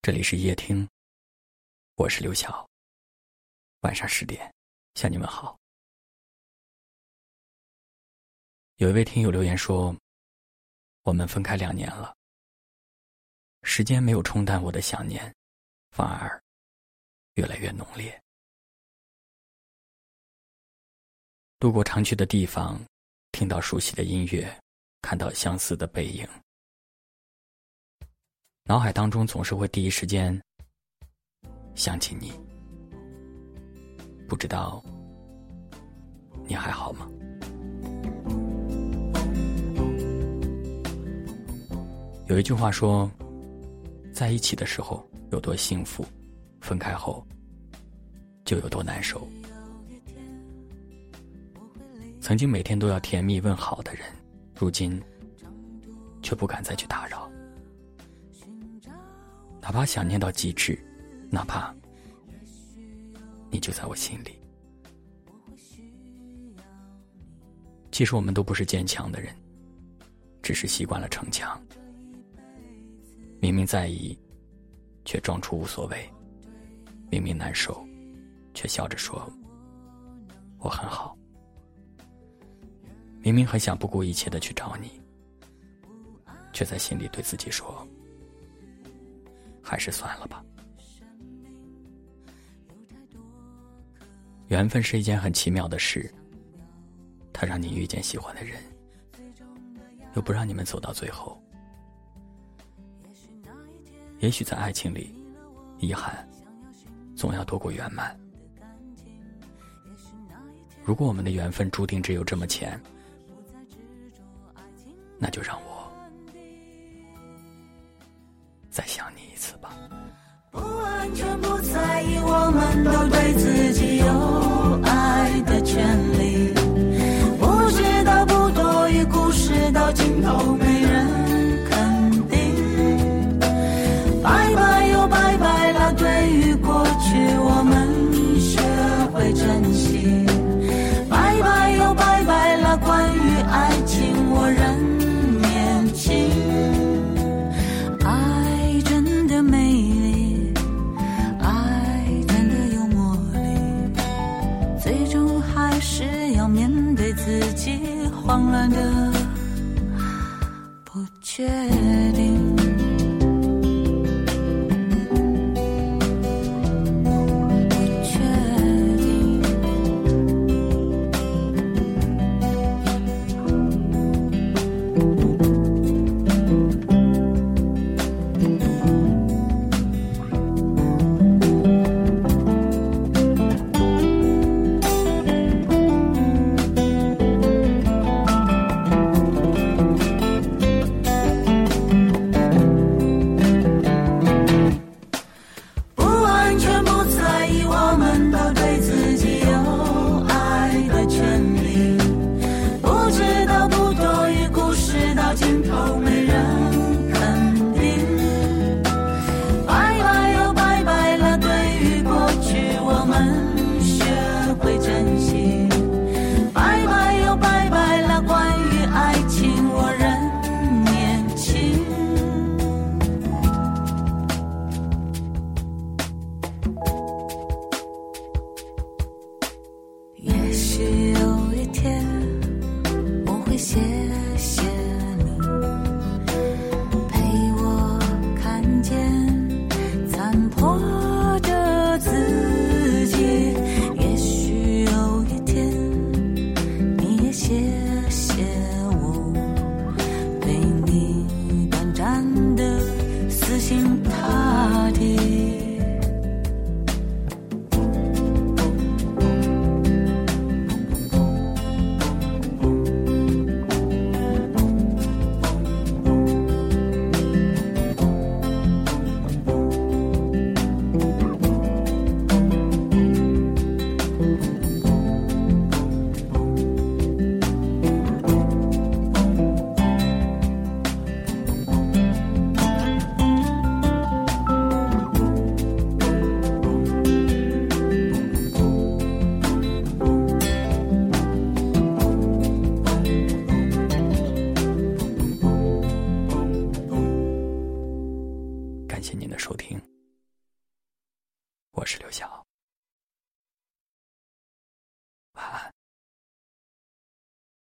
这里是夜听，我是刘晓。晚上10点向你们好。有一位听友留言说，我们分开2年了，时间没有冲淡我的想念，反而越来越浓烈。路过常去的地方，听到熟悉的音乐，看到相似的背影，脑海当中总是会第一时间想起你。不知道你还好吗？有一句话说，在一起的时候有多幸福，分开后就有多难受。曾经每天都要甜蜜问好的人，如今却不敢再去打扰。哪怕想念到极致，哪怕你就在我心里。其实我们都不是坚强的人，只是习惯了逞强。明明在意，却装出无所谓；明明难受，却笑着说我很好。明明很想不顾一切的去找你，却在心里对自己说还是算了吧。缘分是一件很奇妙的事，它让你遇见喜欢的人，又不让你们走到最后。也许在爱情里，遗憾总要多过圆满。如果我们的缘分注定只有这么浅，那就让我再想你一次吧。 不安全，不在意，我们都对自己有爱的权利。不知道，不多余，故事到尽头没人肯定。拜拜又拜拜了，对于过去我们学会珍惜。拜拜又拜拜了，关于爱情我仍年轻。爱真的美丽，爱真的有魔力，最终还是要面对自己慌乱的不确定。也许有一天我会谢谢你，陪我看见残破的自己。也许有一天你也谢谢我，对你短暂的死心塌地。 感谢您的收听。 我是刘晓。